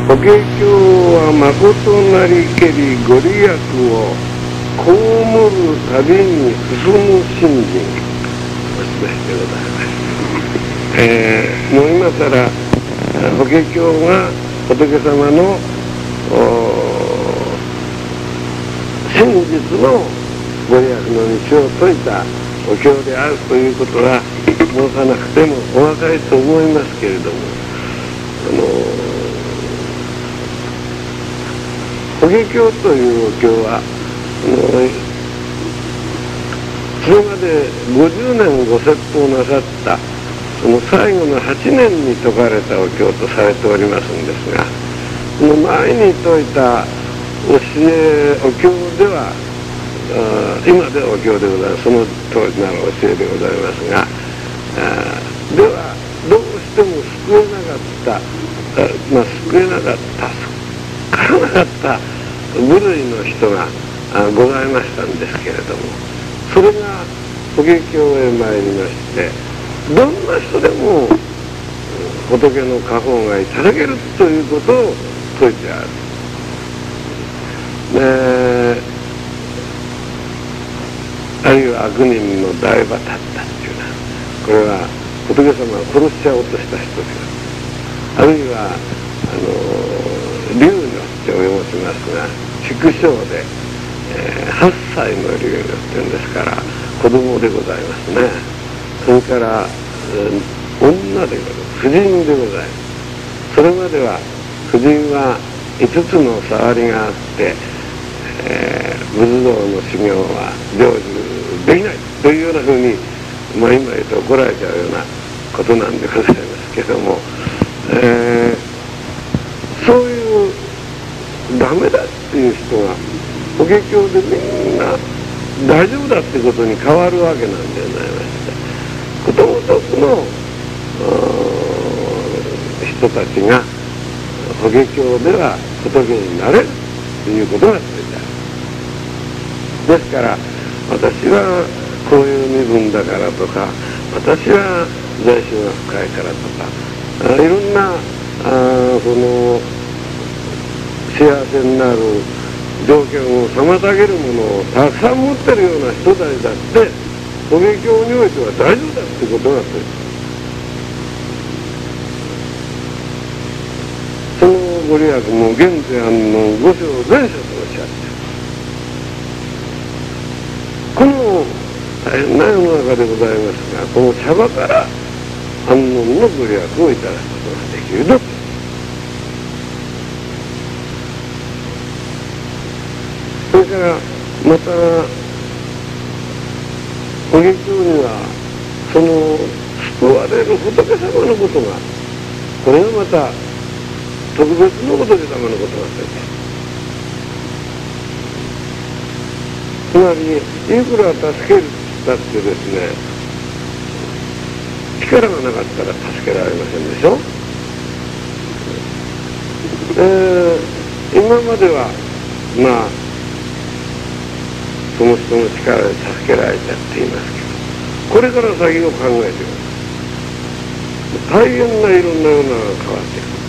法華経は誠なりけりご利益を被るたびに進む信心、お示しでございます。もう今更法華経が仏様の真実のご利益の道を説いたお経であるということは申さなくてもお分かりと思いますけれども、法華経というお経はそれまで50年ご説法なさったその最後の8年に説かれたお経とされておりますんですが、その前に説いた教えお経では今ではお経でございます。その当時なら教えでございますが、ではどうしても救えなかった救えなかった救からなかった部類の人がございましたんですけれども、それが法華経へ参りまして、どんな人でも仏の果報がいただけるということを説いてある。あるいは悪人の大場だったっていうのは、これは仏様を殺しちゃおうとした人である。あるいは龍女ってお呼びしますが、畜生で、8歳の龍女っていうんですから子供でございますね。それから、女でございます。婦人でございます。それまでは婦人は5つの触りがあって、仏道の修行は成就できないというようなふうに、今言うと怒られちゃうようなことなんでございますけども、そういうダメだっていう人が法華経でみんな大丈夫だってことに変わるわけなんでございまして、ことごとくの人たちが法華経では仏になれるということが書いてある。ですから私はこういう身分だからとか、私は在宗が深いからとか、いろんなその幸せになる条件を妨げるものをたくさん持ってるような人たちだって法華経においては大丈夫だってことがそのご利益も現世安の五章全書とおっしゃって、この大変な世の中でございますが、この茶葉から安穏のご利益をいただくことができると。それからまた法華経にはその救われる仏様のことが、これがまた特別の仏様のことが書いてある。つまりいくら助けるったってですね、力がなかったら助けられませんでしょ。今まではその人の力で助けられたって言いますけど、これから先を考えてください。大変ないろんな世の中が変わっていく。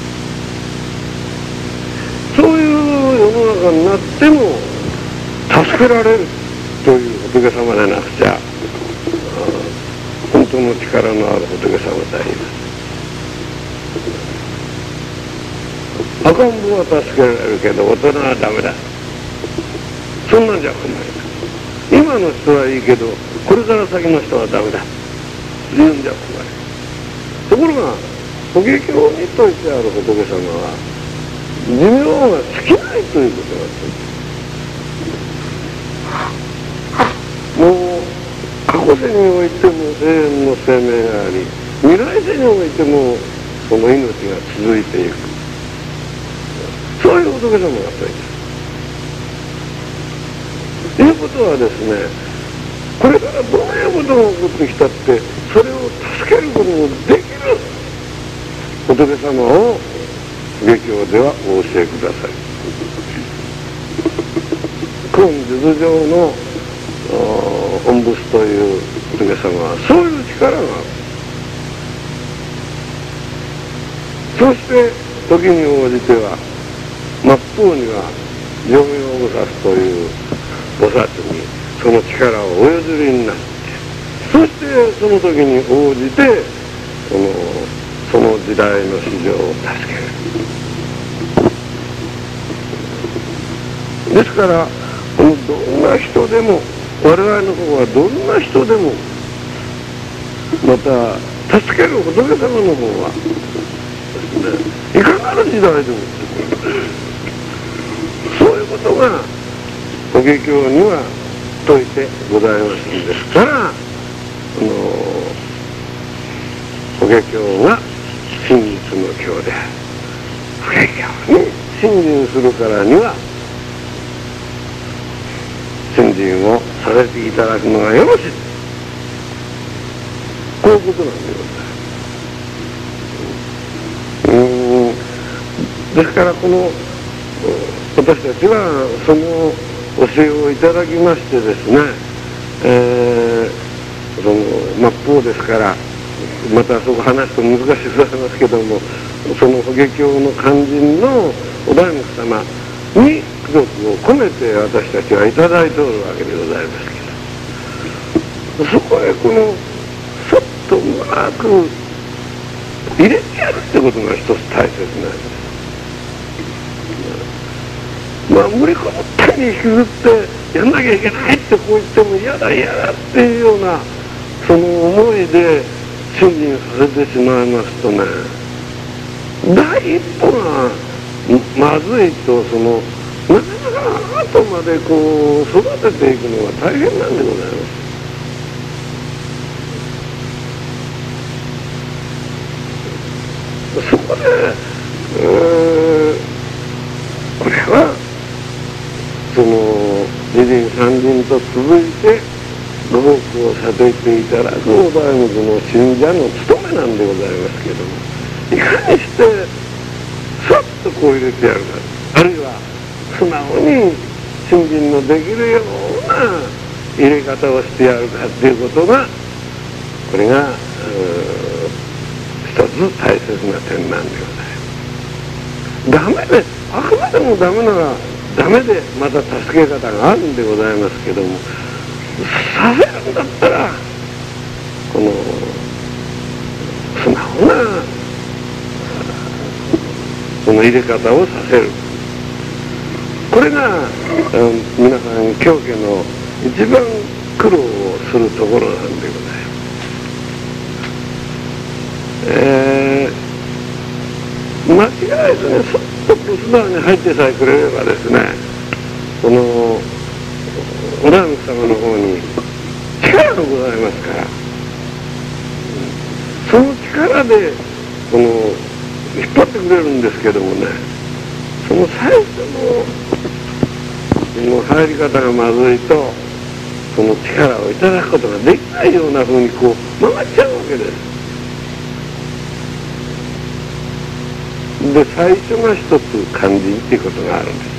そういう世の中になっても助けられるという仏様でなくちゃ本当の力のある仏様であります。赤ん坊は助けられるけど大人はダメだ、そんなんじゃ困ります。今の人はいいけどこれから先の人はダメだ言うんじゃ困る。ところが法華経に説いてある仏様は寿命が尽きないということがもう過去世においても永遠の生命があり、未来世においてもその命が続いていく、そういう仏様が説いてある。ということはですね、これからどういうことが起こってきたってそれを助けることのできる仏様を法華経ではお教えください。根述上の本仏という仏様はそういう力がある。そして時に応じては末方には常用菩薩という菩薩にその力をお譲りになって、そしてその時に応じてその時代の市場を助ける。ですからどんな人でも、我々の方はどんな人でも、また助ける仏様の方はですね、いかなる時代でもそういうことが法華経には説いてございますんですから、法華経が真実の経である。法華経に信心するからには信心をさせていただくのがよろしい。こういうことなんでございます。ですから私たちはその教えをいただきましてですね、末法ですから、またそこ話すと難しくなりますけども、その法華経の肝心のお大目様に功徳を込めて私たちはいただいておるわけでございますけど、そこへそっとうまく入れてやるってことが一つ大切なんです。無理こもったに引きずってやんなきゃいけないってこう言っても嫌だ嫌だっていうようなその思いで信心させてしまいますとね、第一歩がまずいとなかなか後まで育てていくのが大変なんでございます。そこで、これは二輪三輪と続いてご奉公をさせていただくお題目の信者の務めなんでございますけども、いかにしてさっと入れてやるか、あるいは素直に信心のできるような入れ方をしてやるかっていうことが、これが一つ大切な点なんでございます。ダメで、あくまでもダメならダメでまた助け方があるんでございますけども、させるんだったら素直なその入れ方をさせる。これが皆さん教家の一番苦労をするところなんでございます。間違えずね、そっと仏壇に入ってさえくれればですね、お大仏様の方に力がございますから、その力で引っ張ってくれるんですけどもね、その最初の入り方がまずいと、その力をいただくことができないようなふうに曲がっちゃうわけです。で、最初が一つ肝心っていうことがあるんです。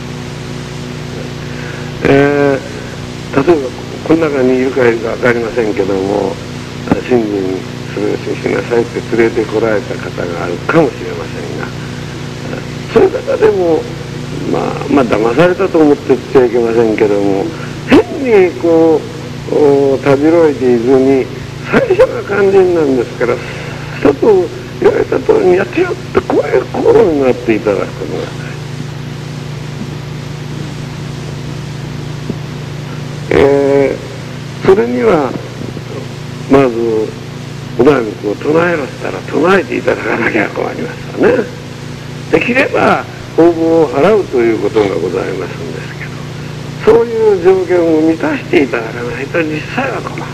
例えばこの中にいるかいるか分かりませんけども、信心するしなさいって連れてこられた方があるかもしれませんが、そういう方でも騙されたと思って言っちゃいけませんけども、変にたじろいでいずに、最初が肝心なんですから、ちょっと言われた通りにやってよってこういう心になっていただくことが大事。それにはまずお大仏を唱えろったら唱えていただかなきゃ困りますわね。できれば法号を払うということがございますんですけど、そういう条件を満たしていただかないと実際は困る。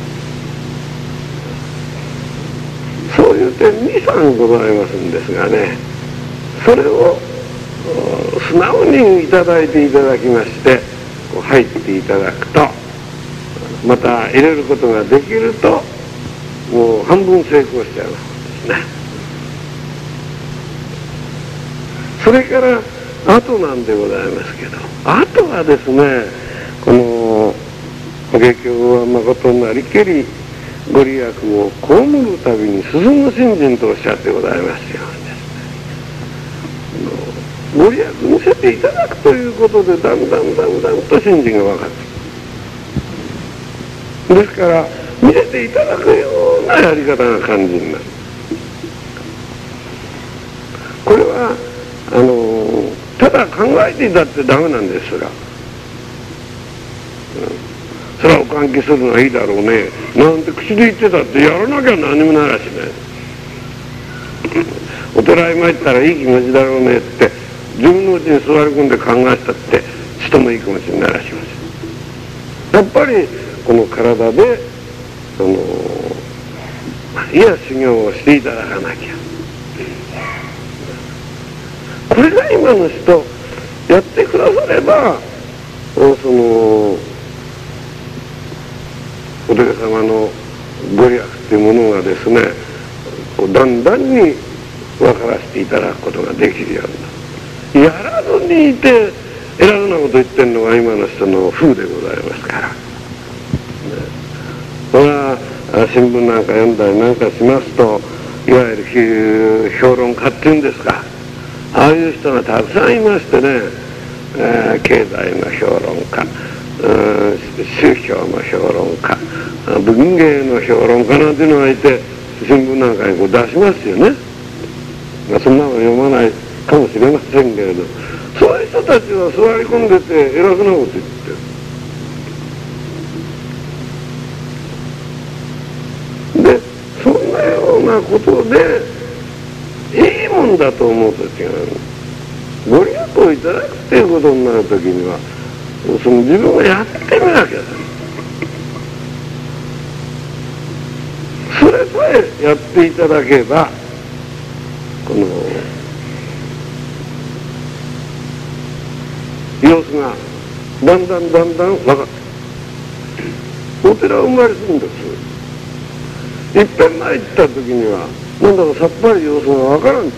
そういう点2、3ございますんですがね、それを素直にいただいていただきまして、入っていただくと、また入れることができると、もう半分成功しちゃうわけですね。それから後なんでございますけど、後はですね、この法華経は誠なりけりご利益を被るたびに進む信心とおっしゃってございますようにですね、 ご利益見せていただくということで、だんだんと信心が分かる。ですから見せていただくようなやり方が肝心になる。これはただ考えていたってダメなんですが、それはお換気するのはいいだろうねなんて口で言ってたってやらなきゃ何もならしねお寺へ参ったらいい気持ちだろうねって自分のうちに座り込んで考えたってちともいい気持ちにならしません。やっぱりこの体でいや修行をしていただかなきゃ。これが今の人やってくださればお寺様のご利益というものがですねだんだんに分からせていただくことができるようになる。やらずにいて偉そうなこと言ってるのが今の人の風でございますから、これは新聞なんか読んだりなんかしますといわゆる評論家っていうんですか、ああいう人がたくさんいましてね、経済の評論家、宗教の評論家、文芸の評論家なんていうのがいて新聞なんかにこう出しますよね。そんなの読まないかもしれませんけれど、そういう人たちは座り込んでて偉くなこと言ってる。でそんなようなことでいいもんだと思うと違う。ご利益をいただくっていうことになるときにはその自分がやってみなきゃだ。それさえやっていただけばこの様子がだんだん分かってお寺を生まれするんです。いっぺん前行った時にはなんだかさっぱり様子が分からんと。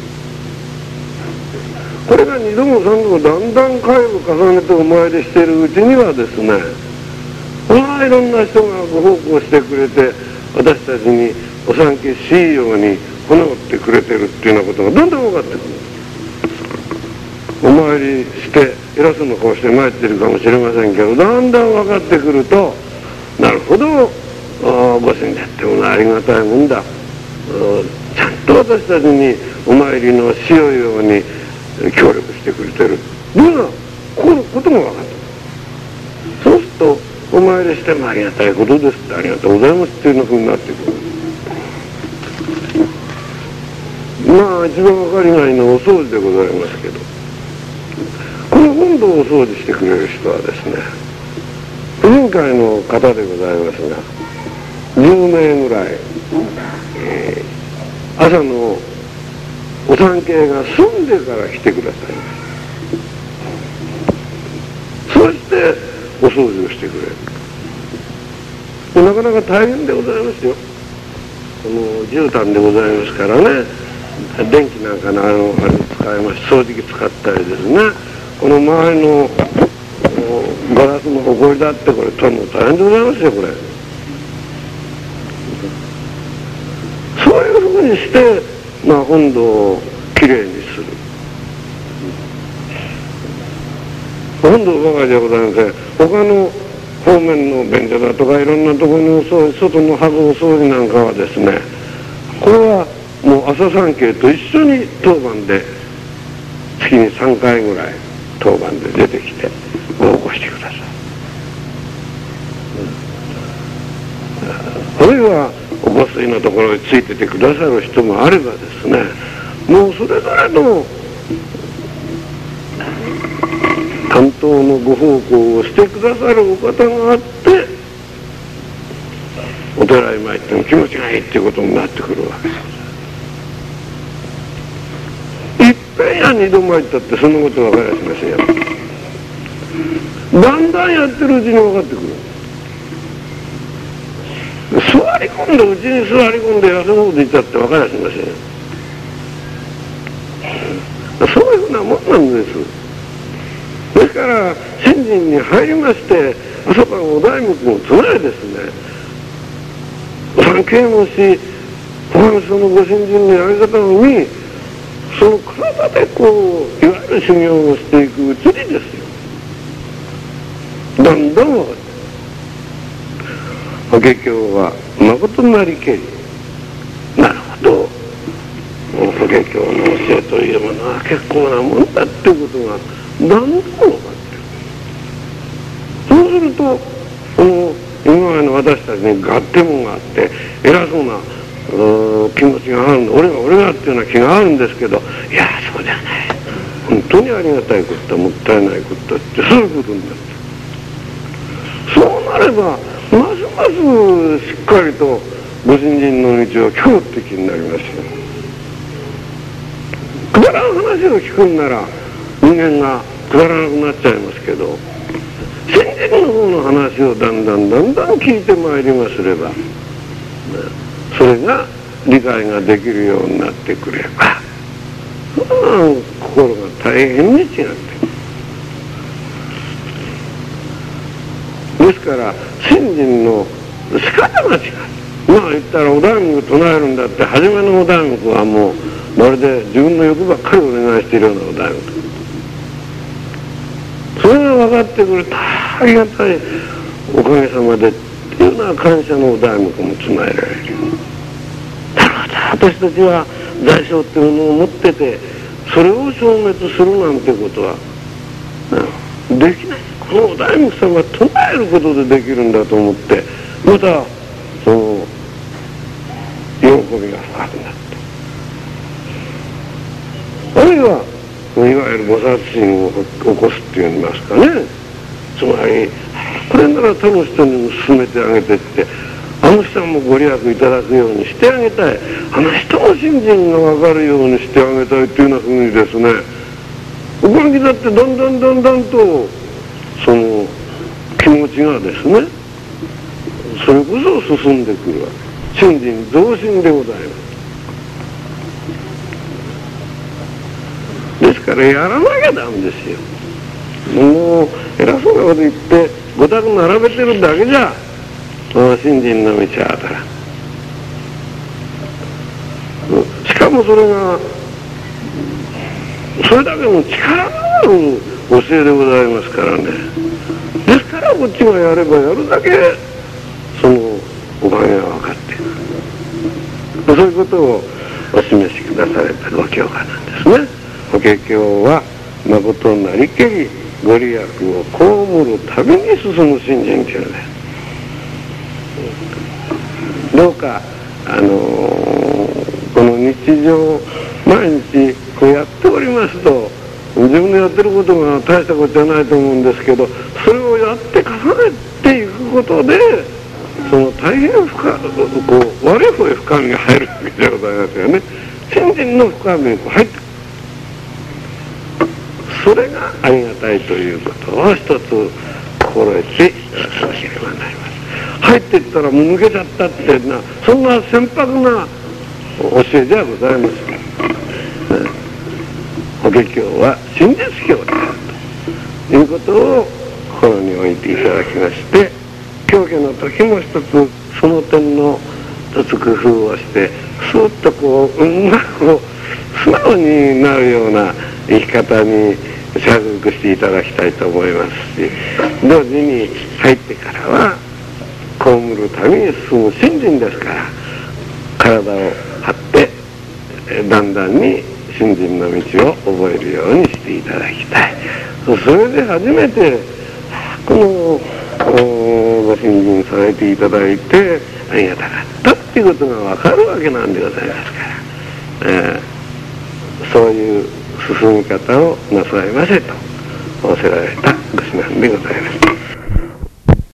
これが2度も3度もだんだん回を重ねてお参りしているうちにはですね、いろんな人がご奉公してくれて私たちにお産気しいように骨折ってくれてるっていうようなことがどんどん分かってくる。お参りして偉そうな顔して参ってるかもしれませんけど、だんだん分かってくるとなるほどご信者ってものはありがたいもんだ、ちゃんと私たちにお参りのしようように協力してくれてるというようなことが分かってくる。そうするとお参りしてもありがたいことですってありがとうございますっていうふうになってくる。まあ一番分かりないのはお掃除でございますけど、この本堂をお掃除してくれる人はですね婦人会の方でございますが10名ぐらい、朝のお産経が済んでから来てくださいます。そしてお掃除をしてくれる。なかなか大変でございますよ。この絨毯でございますからね、電気なんかのあれ使います。掃除機使ったりですね、この周りのガラスのほこりだってこれ取るの大変でございますよ。これそういうふうにして本堂をきれいにする。本堂ばかりでございません。他の方面の便所だとかいろんなところの外の箱の掃除なんかはですね、これはもう朝産経と一緒に当番で月に3回ぐらい当番で出てきて起こしてください。あるいはお御水のところについててくださる人もあればですね、もうそれぞれの担当のご奉公をしてくださるお方があってお寺へ参っても気持ちがいいっていうことになってくるわけです。いっぺんや2度参ったってそんなこと分かりゃしませんよ。だんだんやってるうちに分かってくる。座り込んでうちに座り込んで休むこと言ったって分かりゃしませんよ。そういうふうなもんなんです。ですから信心に入りまして朝晩お題目を唱えですね、産経もし他の人のご信心のやり方を見、 その体でこういわゆる修行をしていくうちにですよ、だんだん分かって法華経は誠なりけり、なるほど、法華経の教えというものは結構なもんだっていうことがだんだん分かってる。そうすると今までの私たちに合点があって偉そうな気持ちがあるんで、俺がっていうような気があるんですけど、いやそうじゃない、本当にありがたいことだ、もったいないことだって、そういうことになって、そうなればますますしっかりとご信心の道を聞こうって気になりますよ。くだらん話を聞くんなら人間がくだらなくなっちゃいますけど、先人の方の話をだんだん聞いてまいりますれば、それが理解ができるようになってくれば、心が大変に違ってくる。ですから信心の仕方が違う。まあ言ったらお題目唱えるんだって、初めのお題目はもうまるで自分の欲ばっかりお願いしているようなお題目、それが分かってくるとありがたいおかげさまでっていうような感謝のお題目も唱えられる。だから私たちは大小っていうものを持ってて、それを消滅するなんてことは、できない。このお題目さんが唱えることでできるんだと思って、またその喜びが深くなって、あるいはいわゆる菩薩心を起こすっていいますかね、つまりこれなら他の人にも勧めてあげてって、あの人もご利益いただくようにしてあげたい、あの人の信心が分かるようにしてあげたいっていうようなふうにですね、おかげだってだんだんとその気持ちがですね、それこそ進んでくるわけ。信心増進でございます。ですからやらなきゃダメですよ。もう偉そうなこと言ってごたく並べてるだけじゃ信心の道は当たらん。しかもそれがそれだけの力のある教えでございますからね。ですからこっちがやればやるだけそのおかげが分かっていく、そういうことをお示しくだされたご教科なんですね。法華経は誠なりけりご利益を被るたびに進む信心というのです。どうかこの日常毎日こうやっておりますと、自分のやってることが大したことじゃないと思うんですけど、それをやって重ねていくことでその大変深こう悪い方へ深みが入るわけでございますよね。信心の深みに入ってくる、それがありがたいということを一つ心得ていただかなければなりません。入っていったらもう抜けちゃったってな、そんな船舶な教えじゃございません。法華経は真実経であるということを心に置いていただきまして、教化の時も一つその点の一つ工夫をして、スーッとこううまく素直になるような生き方に着目していただきたいと思いますし、同時に入ってからは被るために進む信心ですから、体を張ってだんだんに信心の道を覚えるようにしていただきたい。それで初めてこのご信心されていただいてありがたかったっていうことが分かるわけなんでございますから、そういう進み方をなさいませと仰せられたご指南でございます。